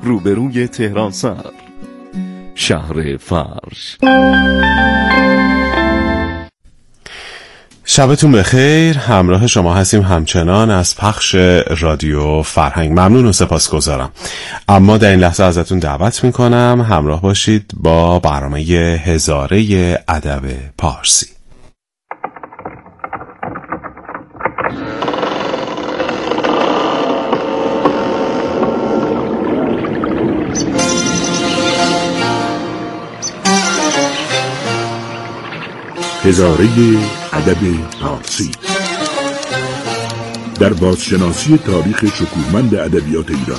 روبروی تهران سر، شهر فرش. شبتون بخیر. همراه شما هستیم همچنان از پخش رادیو فرهنگ. ممنون و سپاسگزارم. اما در این لحظه ازتون دعوت میکنم همراه باشید با برنامه هزاره ادب پارسی. هزاره ادب پارسی در بازشناسی تاریخ شکوهمند ادبیات ایران.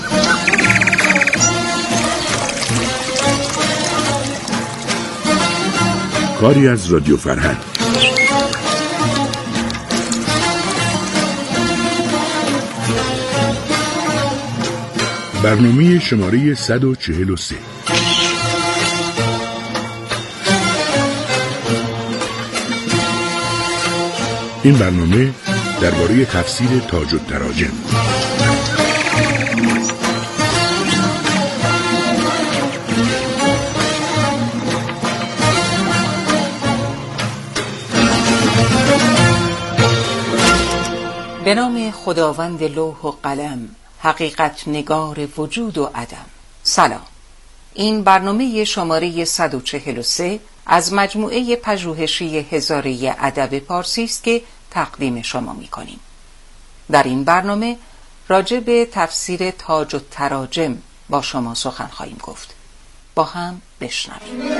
کاری از رادیو فرهنگ. برنامه شماره 143. این برنامه درباره تفسیر تاج التراجم. به نام خداوند لوح و قلم، حقیقت نگار وجود و عدم. سلام. این برنامه شماره 143 از مجموعه پژوهشی هزاره ادب پارسی است که تقدیم شما می‌کنیم. در این برنامه راجع به تفسیر تاج التراجم با شما سخن خواهیم گفت. با هم بشنویم.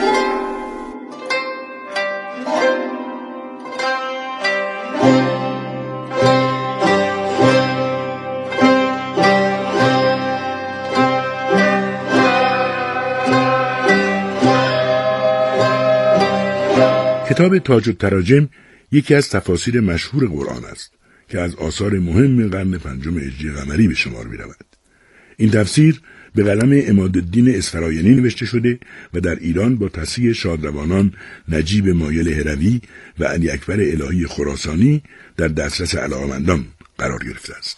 کتاب تاج التراجم یکی از تفاسیر مشهور قرآن است که از آثار مهم قرن پنجم هجری قمری به شمار می رود. این تفسیر به قلم عمادالدین اسفراینی نوشته شده و در ایران با تصحیح شادروانان نجیب مایل هروی و علی اکبر الهی خراسانی در دسترس علاقه‌مندان قرار گرفته است.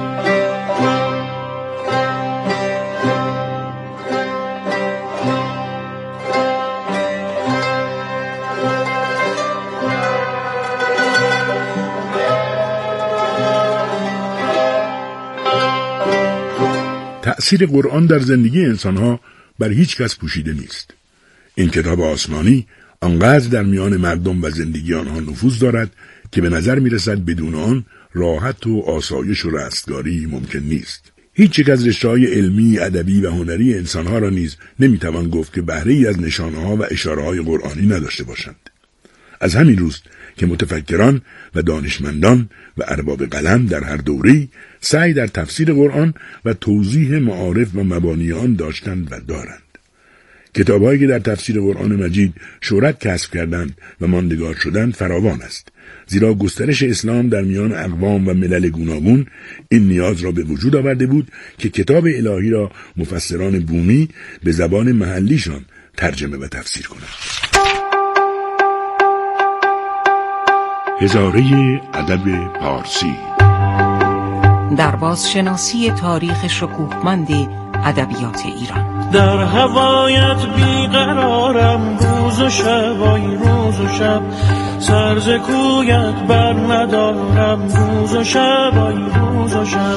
تأثیر قرآن در زندگی انسانها بر هیچ کس پوشیده نیست. این کتاب آسمانی آنقدر در میان مردم و زندگی آنها نفوذ دارد که به نظر می رسد بدون آن راحت و آسایش و رستگاری ممکن نیست. هیچ یک از رشته‌های علمی، ادبی و هنری انسانها را نیز نمی توان گفت که بهره‌ای از نشانه‌ها و اشاره‌های قرآنی نداشته باشند. از همین روست که متفکران و دانشمندان و ارباب قلم در هر دوره‌ای سعی در تفسیر قرآن و توضیح معارف و مبانی آن داشتند و دارند. کتاب‌هایی که در تفسیر قرآن مجید شهرت کسب کردند و ماندگار شدند فراوان است، زیرا گسترش اسلام در میان اقوام و ملل گوناگون این نیاز را به وجود آورده بود که کتاب الهی را مفسران بومی به زبان محلیشان ترجمه و تفسیر کنند. هزاره ادب پارسی در بازشناسی تاریخ شکوهمند ادبیات ایران. در هوایت بیقرارم روز و شب، آی روز و شب، سر ز کویت بر ندارم روز و شب، آی روز و شب.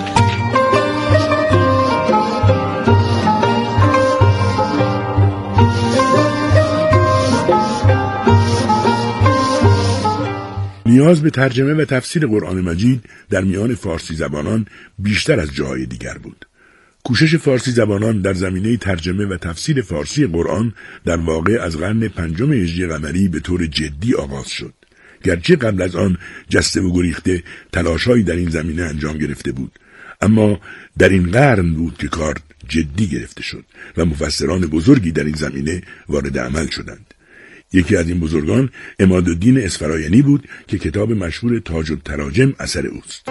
نیاز به ترجمه و تفسیر قرآن مجید در میان فارسی زبانان بیشتر از جاهای دیگر بود. کوشش فارسی زبانان در زمینه ترجمه و تفسیر فارسی قرآن در واقع از قرن پنجم هجری قمری به طور جدی آغاز شد. گرچه قبل از آن جسته و گریخته تلاش‌هایی در این زمینه انجام گرفته بود، اما در این قرن بود که کار جدی گرفته شد و مفسران بزرگی در این زمینه وارد عمل شدند. یکی از این بزرگان عمادالدین اسفراینی بود که کتاب مشهور تاج التراجم اثر اوست.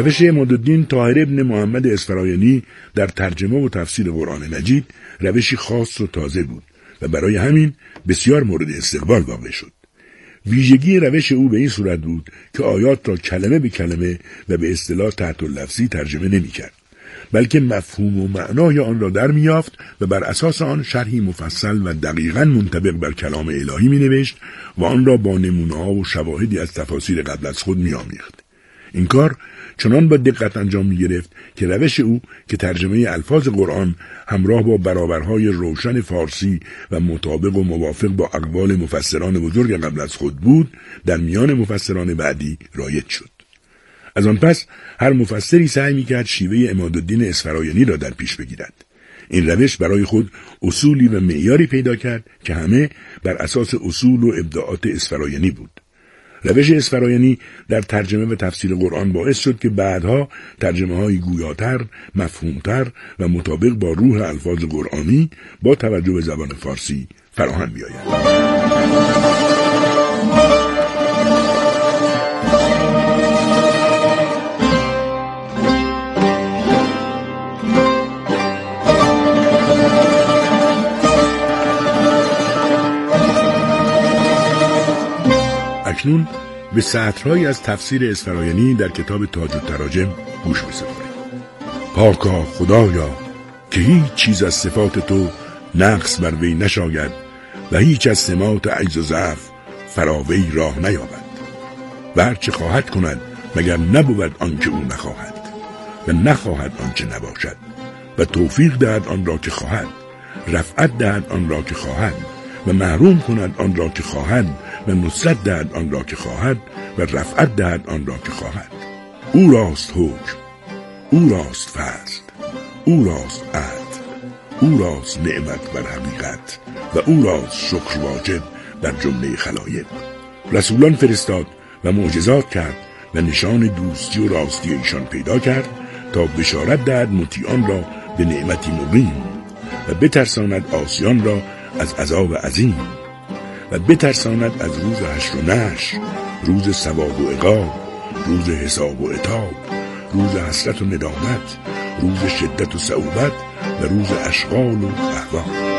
روش عمادالدین طاهر ابن محمد اسفراینی در ترجمه و تفسیر قرآن مجید روشی خاص و تازه بود و برای همین بسیار مورد استقبال واقع شد. ویژگی روش او به این صورت بود که آیات را کلمه به کلمه و به اصطلاح تحت اللفظی ترجمه نمی کرد، بلکه مفهوم و معنای آن را در می یافت و بر اساس آن شرحی مفصل و دقیقاً منطبق بر کلام الهی می نوشت و آن را با نمونه‌ها و شواهدی از تفاسیر قبل از خود می آمیخت. این کار چنان با دقت انجام می گرفت که روش او که ترجمه الفاظ قرآن همراه با برابرهای روشن فارسی و مطابق و موافق با اقوال مفسران بزرگ قبل از خود بود در میان مفسران بعدی رایج شد. از آن پس هر مفسری سعی می کرد شیوه عمادالدین اسفراینی را در پیش بگیرد. این روش برای خود اصولی و معیاری پیدا کرد که همه بر اساس اصول و ابداعات اسفراینی بود. روش اسفراینی در ترجمه و تفسیر قرآن باعث شد که بعدها ترجمه های گویاتر، مفهومتر و مطابق با روح الفاظ قرآنی با توجه به زبان فارسی فراهم بیاید. اکنون به سطرهایی از تفسیر اسفراینی در کتاب تاج التراجم گوش بسپارید. پاکا خدایا که هیچ چیز از صفات تو نقص بر وی نشاید و هیچ از سمات عجز و ضعف فراوی راه نیابد و هر چه خواهد کند مگر نبود آنچه او نخواهد و نخواهد آنچه نباشد و توفیق دهد آن را که خواهد، رفعت دهد آن را که خواهد و محروم کند آن را که خواهد و نصرت دهد آن را که خواهد و رفعت دهد آن را که خواهد. او راست حکم، او راست فضل، او راست عدل، او راست نعمت بر حقیقت و او راست شکر واجب در جمله خلایق. رسولان فرستاد و معجزات کرد و نشان دوستی و راستی ایشان پیدا کرد تا بشارت دهد مطیعان را به نعمتی مقیم و بترساند عاصیان را از عذاب عظیم و بترساند از روز حشر و نشر، روز ثواب و عقاب، روز حساب و عتاب، روز حسرت و ندامت، روز شدت و صعوبت و روز اشغال و احوال.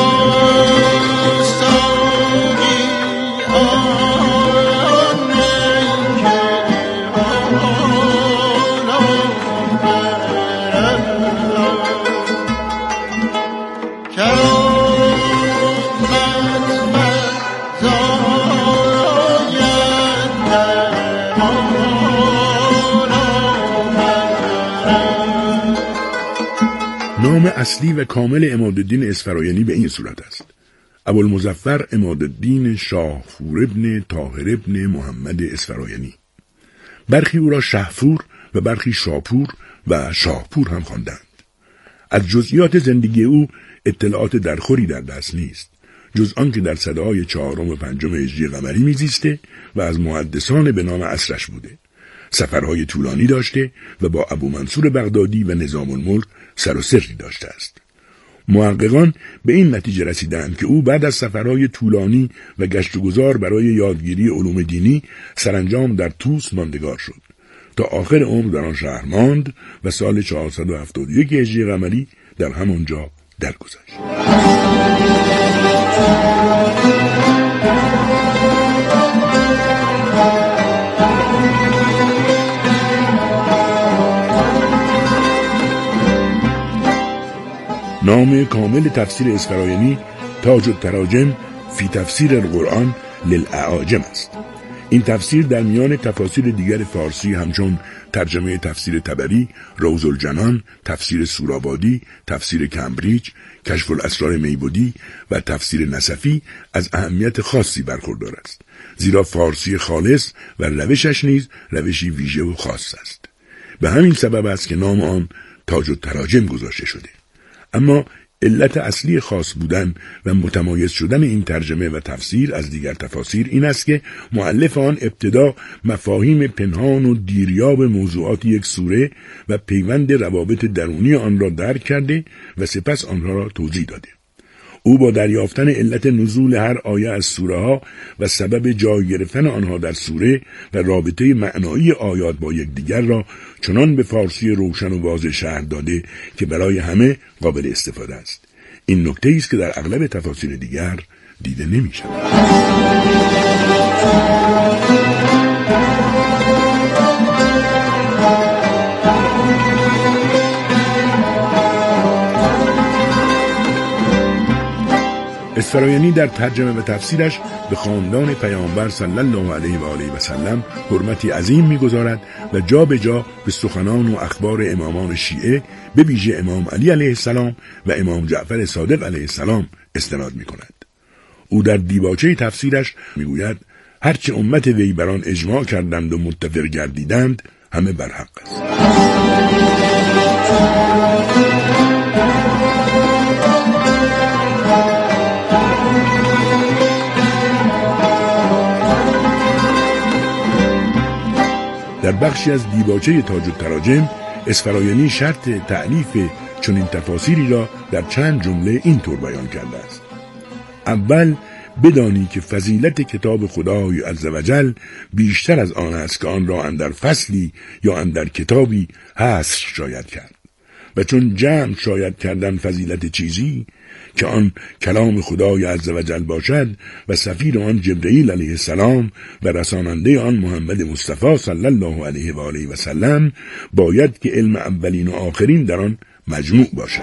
نام اصلی و کامل عمادالدین اسفراینی به این صورت است: ابوالمظفر عمادالدین شاهپور ابن طاهر ابن محمد اسفراینی. برخی او را شهپور و برخی شاپور و شاهپور هم خواندند. از جزئیات زندگی او اطلاعات درخوری در دست نیست، جز آنکه در سده‌های 4 و 5 هجری قمری میزیسته و از محدثان به نام عصرش بوده. سفرهای طولانی داشته و با ابو منصور بغدادی و نظام الملک سر و سری داشته است. محققان به این نتیجه رسیدند که او بعد از سفرهای طولانی و گشت و گذار برای یادگیری علوم دینی سرانجام در طوس ماندگار شد تا آخر عمر در آن شهر ماند و سال 471 هجری قمری در همانجا درگذشت. نام کامل تفسیر اسفراینی تاج التراجم فی تفسیر القرآن للأعاجم است. این تفسیر در میان تفاسیر دیگر فارسی همچون ترجمه تفسیر طبری، روض الجنان، تفسیر سورابادی، تفسیر کمبریج، کشف الاسرار میبودی و تفسیر نصفی از اهمیت خاصی برخوردار است، زیرا فارسی خالص و روشش نیز روشی ویژه و خاص است. به همین سبب است که نام آن تاج التراجم گذاشته شده. اما علت اصلی خاص بودن و متمایز شدن این ترجمه و تفسیر از دیگر تفاسیر این است که مؤلف آن ابتدا مفاهیم پنهان و دیریاب موضوعات یک سوره و پیوند روابط درونی آن را درک کرده و سپس آنها را توضیح داده. او با دریافتن علت نزول هر آیه از سوره ها و سبب جای گرفتن آنها در سوره و رابطه معنایی آیات با یکدیگر را چنان به فارسی روشن و واضح شرح داده که برای همه قابل استفاده است. این نکته است که در اغلب تفاسیر دیگر دیده نمی شود. اسفراینی در ترجمه و تفسیرش به خاندان پیامبر صلی الله علیه و آله و سلم حرمتی عظیم می‌گذارد و جا به جا به سخنان و اخبار امامان شیعه به ویژه امام علی علیه السلام و امام جعفر صادق علیه السلام استناد می‌کند. او در دیباچه تفسیرش می‌گوید هرچه امت وی بر آن اجماع کردند و متفق گردیدند همه بر حق است. در بخشی از دیباچه تاج التراجم اسفراینی شرط تألیف چنین تفاسیری را در چند جمله اینطور بیان کرده است: اول بدانی که فضیلت کتاب خدای عزوجل بیشتر از آن است که آن را اندر فصلی یا اندر کتابی حصر شاید کرد، و چون جمع شاید کردن فضیلت چیزی که آن کلام خدای عزوجل باشد و سفیر آن جبرئیل علیه السلام و رساننده آن محمد مصطفی صلی الله علیه و آله و سلم، باید که علم اولین و آخرین در آن مجموع باشد.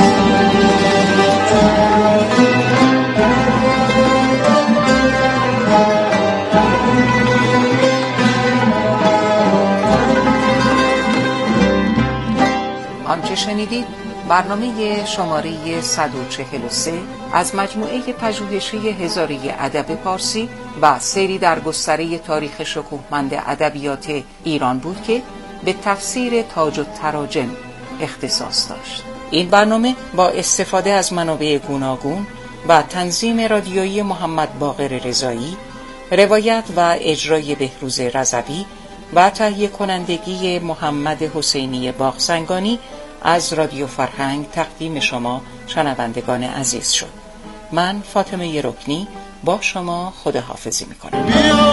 آنچه شنیدید برنامه شماره 143 از مجموعه پژوهشی هزاره ادب پارسی و سیری در گستره تاریخ شکوهمند ادبیات ایران بود که به تفسیر تاج التراجم اختصاص داشت. این برنامه با استفاده از منابع گوناگون و تنظیم رادیویی محمد باقر رضایی، روایت و اجرای بهروز رضوی و تهیه کنندگی محمد حسینی باغسنگانی از رادیو فرهنگ تقدیم شما شنوندگان عزیز شد. من فاطمه رکنی با شما خداحافظی میکنم.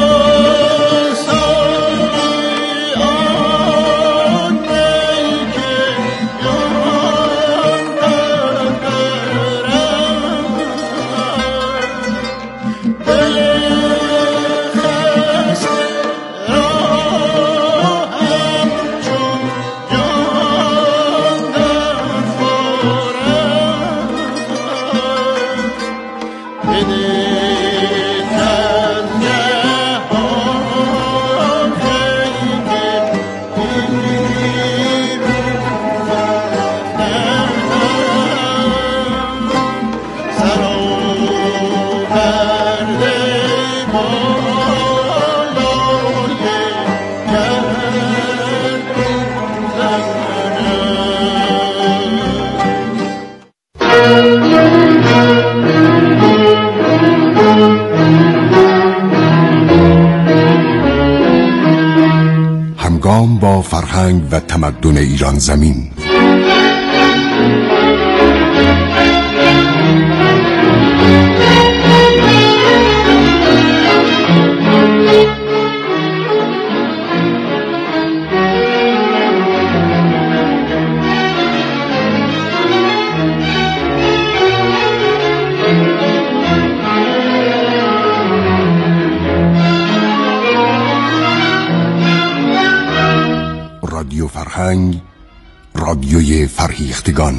با فرهنگ و تمدن ایران زمین. رادیو فرهنگ، رادیوی فرهیختگان.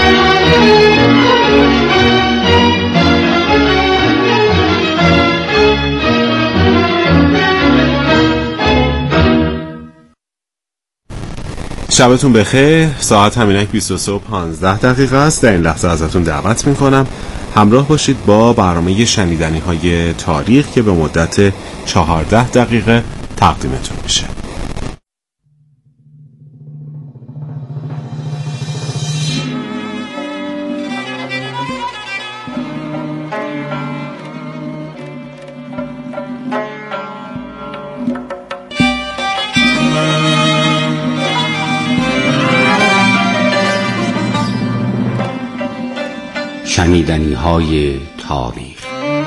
شبتون بخیر. ساعت همینک 23:15 است. در این لحظه ازتون دعوت میکنم همراه باشید با برنامه شنیدنی های تاریخ که به مدت 14 دقیقه تقدیمتون میشه. شنیدنی‌های تاریخ.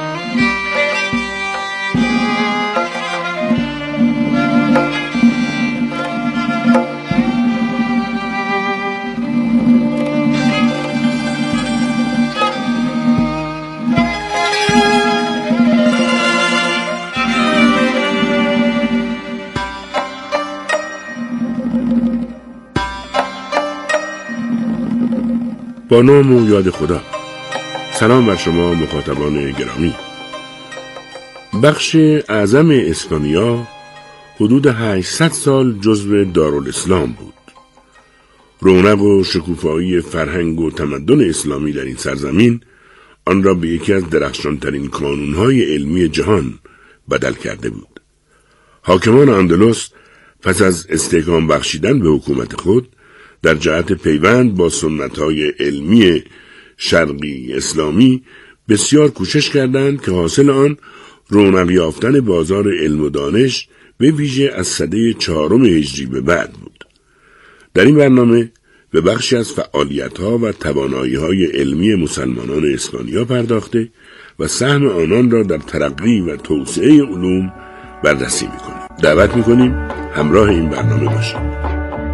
با نام و یاد خدا. سلام بر شما مخاطبان گرامی. بخش اعظم اسپانیا حدود 800 سال جزو دارالاسلام بود. رونق و شکوفایی فرهنگ و تمدن اسلامی در این سرزمین آن را به یکی از درخشانترین کانونهای علمی جهان بدل کرده بود. حاکمان اندلس پس از استحکام بخشیدن به حکومت خود در جهت پیوند با سنت‌های علمی شرقی اسلامی بسیار کوشش کردند که حاصل آن رونق یافتن بازار علم و دانش به ویژه از سده 4 هجری به بعد بود. در این برنامه به بخشی از فعالیت‌ها و توانایی‌های علمی مسلمانان اسپانیا پرداخته و سهم آنان را در ترقی و توسعه علوم بررسی می‌کنیم. دعوت می‌کنیم همراه این برنامه باشید.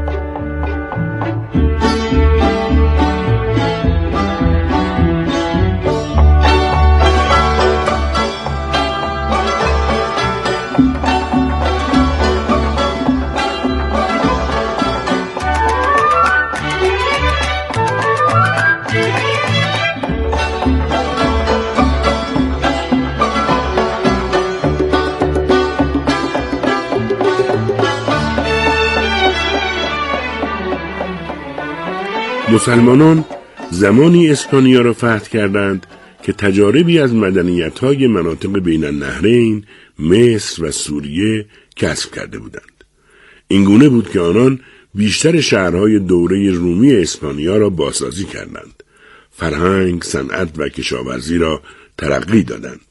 مسلمانان زمانی اسپانیا را فتح کردند که تجاربی از مدنیت‌های مناطق بین النهرین، مصر و سوریه کسب کرده بودند. این گونه بود که آنان بیشتر شهرهای دوره رومی اسپانیا را بازسازی کردند. فرهنگ، صنعت و کشاورزی را ترقی دادند.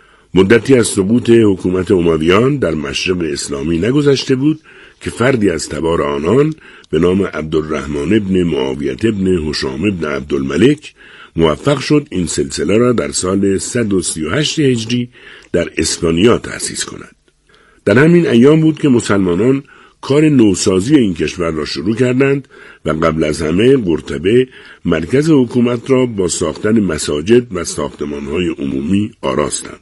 مدتی از سقوط حکومت امویان در مشرق اسلامی نگذشته بود که فردی از تبار آنان به نام عبدالرحمن ابن معاویه ابن هشام ابن عبدالملک موفق شد این سلسله را در سال 138 هجری در اسپانیا تأسیس کند. در همین ایام بود که مسلمانان کار نوسازی این کشور را شروع کردند و قبل از همه قرطبه مرکز حکومت را با ساختن مساجد و ساختمان‌های عمومی آراستند.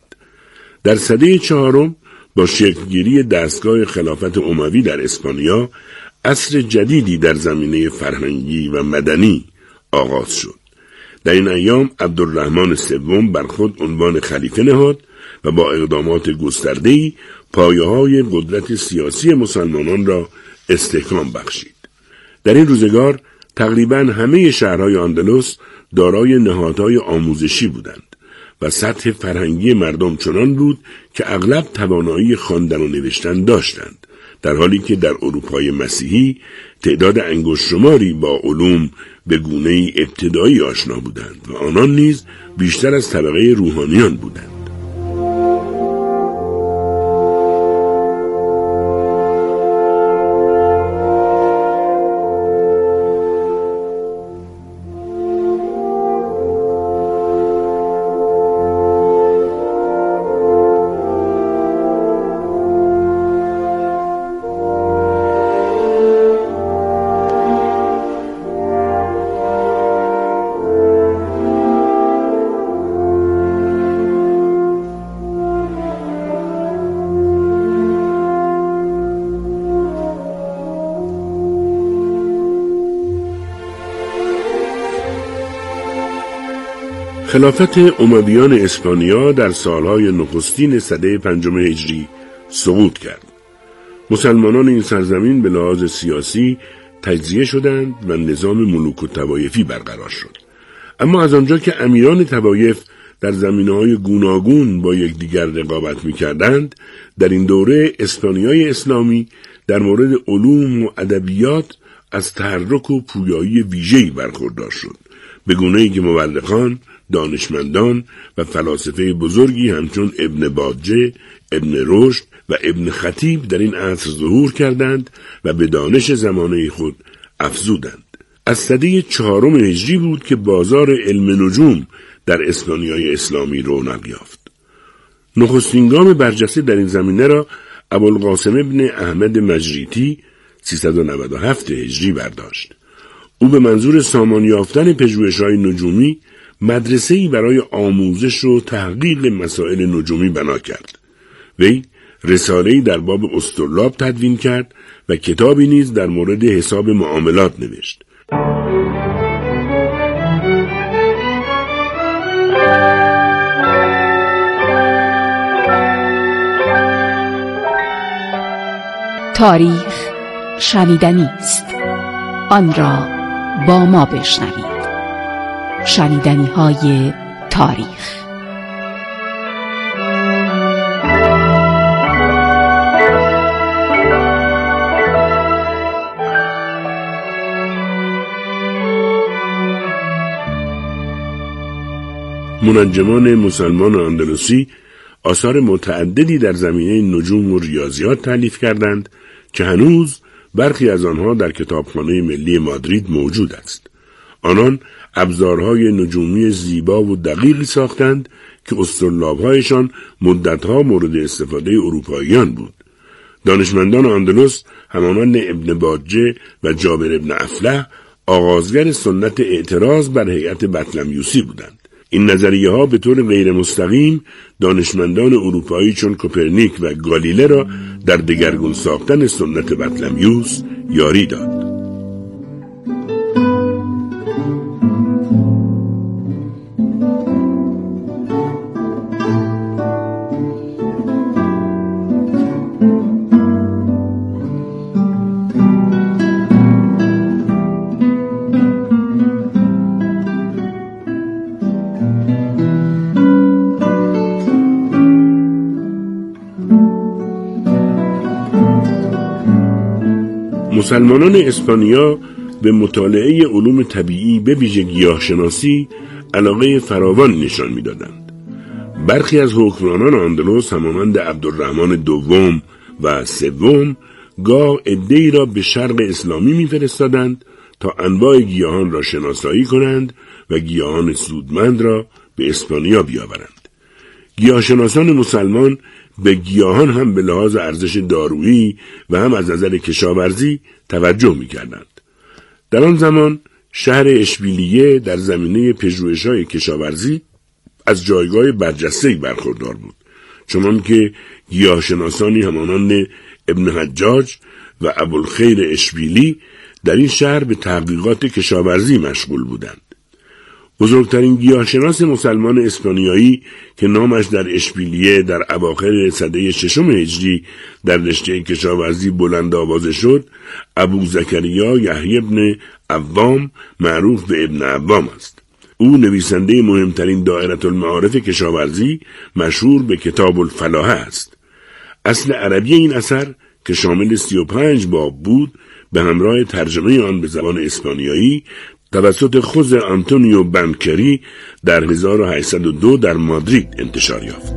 در سده 4 با شکلگیری دستگاه خلافت اموی در اسپانیا عصر جدیدی در زمینه فرهنگی و مدنی آغاز شد. در این ایام عبدالرحمن سوم بر خود عنوان خلیفه نهاد و با اقدامات گسترده‌ای پایه‌های قدرت سیاسی مسلمانان را استحکام بخشید. در این روزگار تقریباً همه شهرهای اندلس دارای نهادهای آموزشی بودند و سطح فرهنگی مردم چنان بود که اغلب توانایی خواندن و نوشتن داشتند، در حالی که در اروپای مسیحی تعداد انگشت‌شماری با علوم به گونه‌ای ابتدایی آشنا بودند و آنان نیز بیشتر از طبقه روحانیان بودند. خلافت امویان اسپانیا در سالهای نخستین سده 5 هجری سقوط کرد. مسلمانان این سرزمین به لحاظ سیاسی تجزیه شدند و نظام ملوک و طوایفی برقرار شد. اما از آنجا که امیران طوایف در زمینه‌های گوناگون با یکدیگر رقابت می‌کردند، در این دوره اسپانیای اسلامی در مورد علوم و ادبیات از تحرک و پویایی ویژه‌ای برخوردار شد، به گونه‌ای که مورخان، دانشمندان و فلاسفه بزرگی همچون ابن باجه، ابن رشد و ابن خطیب در این عصر ظهور کردند و به دانش زمانه خود افزودند. از سده 4 هجری بود که بازار علم نجوم در اسپانیای اسلامی رونق یافت. نخستین گام برجسته در این زمینه را ابوالقاسم ابن احمد مجریتی 397 هجری برداشت. او به منظور سامان یافتن پژوهش‌های نجومی مدرسه‌ای برای آموزش و تحقیق مسائل نجومی بنا کرد. وی رساله‌ای در باب اسطرلاب تدوین کرد و کتابی نیز در مورد حساب معاملات نوشت. تاریخ شنیدنی است. آن را با ما بشنوید. شنیدنی‌های تاریخ. منجمان مسلمان اندلسی آثار متعددی در زمینه نجوم و ریاضیات تالیف کردند که هنوز برخی از آنها در کتابخانه ملی مادرید موجود است. آنان ابزارهای نجومی زیبا و دقیقی ساختند که اسطرلاب‌هایشان مدتها مورد استفاده اروپاییان بود. دانشمندان اندلس همانند ابن باجه و جابر ابن افله آغازگر سنت اعتراض بر هیئت بطلمیوسی بودند. این نظریه ها به طور غیر مستقیم دانشمندان اروپایی چون کوپرنیک و گالیله را در دگرگون ساختن سنت بطلمیوس یاری داد. مسلمانان اسپانیا به مطالعه علوم طبیعی به ویژه گیاهشناسی علاقه فراوان نشان می‌دادند. برخی از حکمرانان اندلس همانند عبدالرحمن دوم و سوم گاه عده‌ای را به شرق اسلامی می‌فرستادند تا انواع گیاهان را شناسایی کنند و گیاهان سودمند را به اسپانیا بیاورند. گیاهشناسان مسلمان به گیاهان هم به لحاظ ارزش دارویی و هم از نظر کشاورزی توجه می‌کردند. در آن زمان شهر اشبیلیه در زمینه پژوهش‌های کشاورزی از جایگاه برجسته‌ای برخوردار بود، چون که گیاهشناسانی همانند ابن حجاج و ابوالخیر اشبیلی در این شهر به تحقیقات کشاورزی مشغول بودند. بزرگترین گیاهشناس مسلمان اسپانیایی که نامش در اشبیلیه در اواخر سده 6 هجری در رشته کشاورزی بلند آوازه شد، ابو زکریا یحیی ابن عوام معروف به ابن عوام است. او نویسنده مهمترین دائره المعارف کشاورزی مشهور به کتاب الفلاحه است. اصل عربی این اثر که شامل 35 باب بود به همراه ترجمه آن به زبان اسپانیایی توسط خود آنتونیو بنکری در 1802 در مادرید انتشار یافت.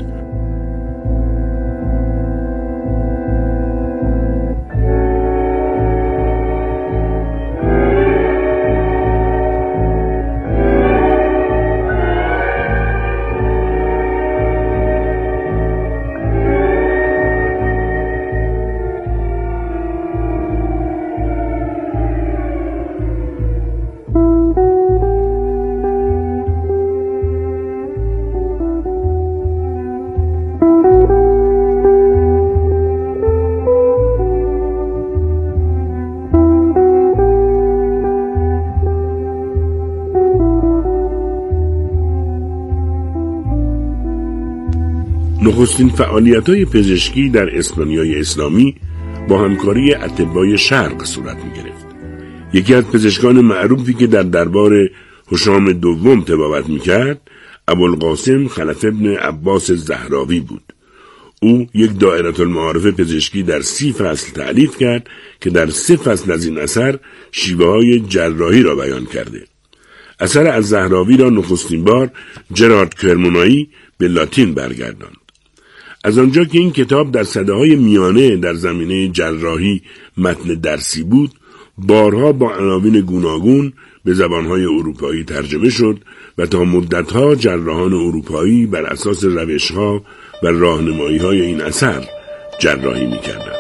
نخستین فعالیت‌های پزشکی در اسپانیای اسلامی با همکاری اطبای شرق صورت می‌گرفت. یکی از پزشکان معروفی که در دربار هشام دوم طبابت می‌کرد، ابوالقاسم خلف ابن عباس زهراوی بود. او یک دائره المعارف پزشکی در 30 فصل تألیف کرد که در 3 فصل از این اثر شیوه‌های جراحی را بیان کرده. اثر از زهراوی را نخستین بار جرارد کرمونایی به لاتین برگرداند. از آنجا که این کتاب در سده‌های میانه در زمینه جراحی متن درسی بود، بارها با عناوین گوناگون به زبانهای اروپایی ترجمه شد و تا مدتها جراحان اروپایی بر اساس روشها و راهنمایی‌های این اثر جراحی می‌کردند.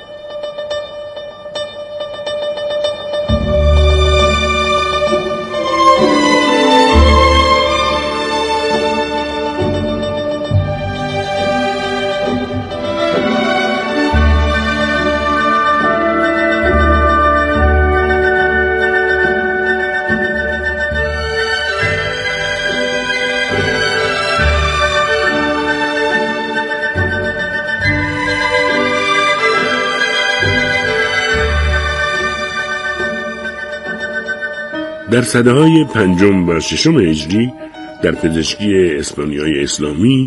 در سده‌های 5 و 6 هجری در پزشکی اسپانیای اسلامی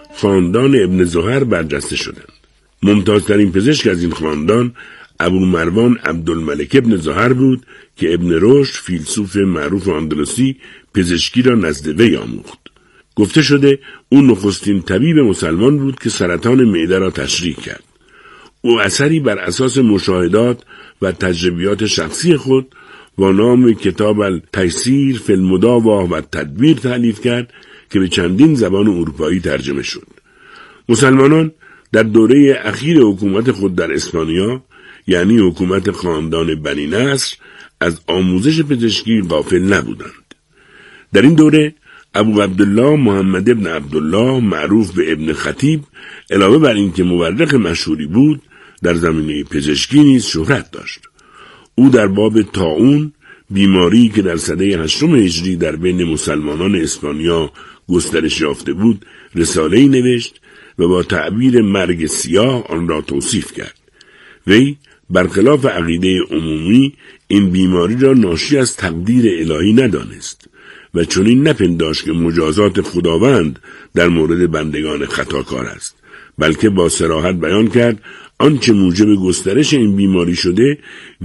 خاندان ابن زهر برجسته شدند. ممتازترین پزشک از این خاندان ابو مروان عبدالملک ابن زهر بود که ابن رشد فیلسوف معروف اندلسی پزشکی را نزد وی آموخت. گفته شده او نخستین طبیب مسلمان بود که سرطان معده را تشریح کرد. او اثری بر اساس مشاهدات و تجربیات شخصی خود با نام کتاب التیسیر فی المداوا و تدبیر تألیف کرد که به چندین زبان اروپایی ترجمه شد. مسلمانان در دوره اخیر حکومت خود در اسپانیا، یعنی حکومت خاندان بنی نصر، از آموزش پزشکی غافل نبودند. در این دوره ابو عبدالله محمد ابن عبدالله معروف به ابن خطیب علاوه بر این که مورخ مشهوری بود، در زمینه پزشکی نیز شهرت داشت. او در باب طاعون، بیماری که در سده 8 هجری در بین مسلمانان اسپانیا گسترش یافته بود، رساله‌ای نوشت و با تعبیر مرگ سیاه آن را توصیف کرد. وی برخلاف عقیده عمومی این بیماری را ناشی از تقدیر الهی ندانست و چنین نپنداشت که مجازات خداوند در مورد بندگان خطاکار است، بلکه با صراحت بیان کرد آنچه موجب گسترش این بیماری شده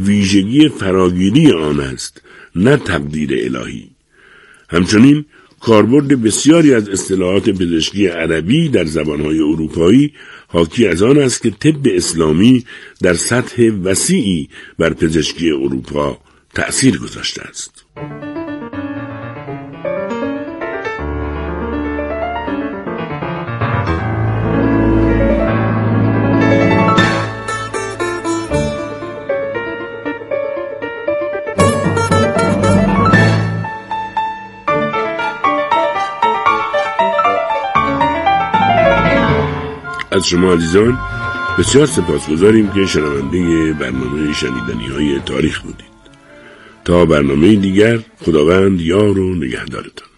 ویژگی فراگیری آن است، نه تقدیر الهی. همچنین کاربرد بسیاری از اصطلاحات پزشکی عربی در زبانهای اروپایی حاکی از آن است که طب اسلامی در سطح وسیعی بر پزشکی اروپا تأثیر گذاشته است. از شما عزیزان بسیار سپاسگزاریم که شنونده برنامه شنیدنی‌های تاریخ بودید. تا برنامه دیگر، خداوند یار و نگهدارتان.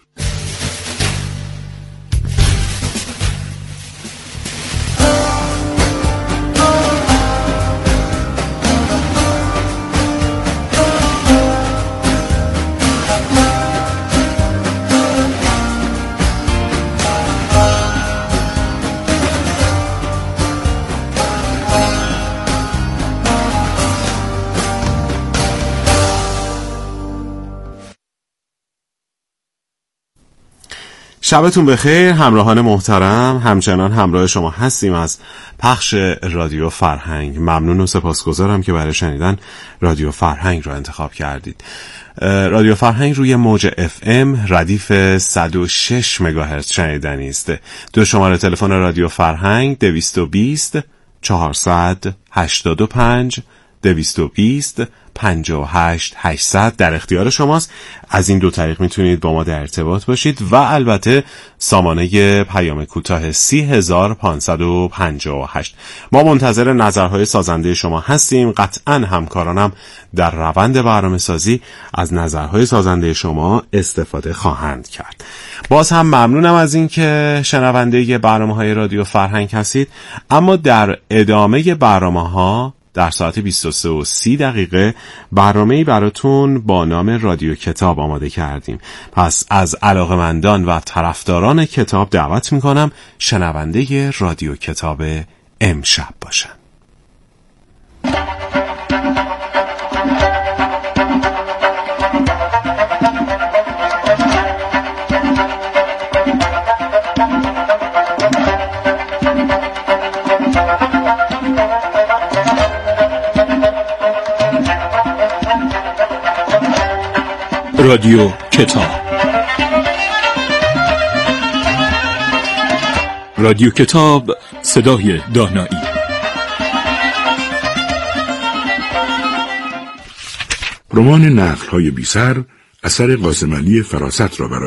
شبتون بخیر همراهان محترم، همچنان همراه شما هستیم از پخش رادیو فرهنگ. ممنون و سپاسگزارم که برای شنیدن رادیو فرهنگ را انتخاب کردید. رادیو فرهنگ روی موج FM ردیف 106 مگاهرتز شنیدنی است. دو شماره تلفن رادیو فرهنگ 220 485 220 58 800 در اختیار شماست. از این دو طریق میتونید با ما در ارتباط باشید و البته سامانه پیام کوتاه 30558. ما منتظر نظرهای سازنده شما هستیم. قطعا همکارانم در روند برنامه‌سازی از نظرهای سازنده شما استفاده خواهند کرد. باز هم ممنونم از این که شنونده برنامه‌های رادیو فرهنگ هستید. اما در ادامه برنامه‌ها در ساعت 23:30 برنامه‌ای براتون با نام رادیو کتاب آماده کردیم. پس از علاقه‌مندان و طرفداران کتاب دعوت میکنم شنونده رادیو کتاب امشب باشن. رادیو کتاب. رادیو کتاب، صدای دانایی. رمان نقل‌های بی‌سر اثر قاسم علی فراست را برای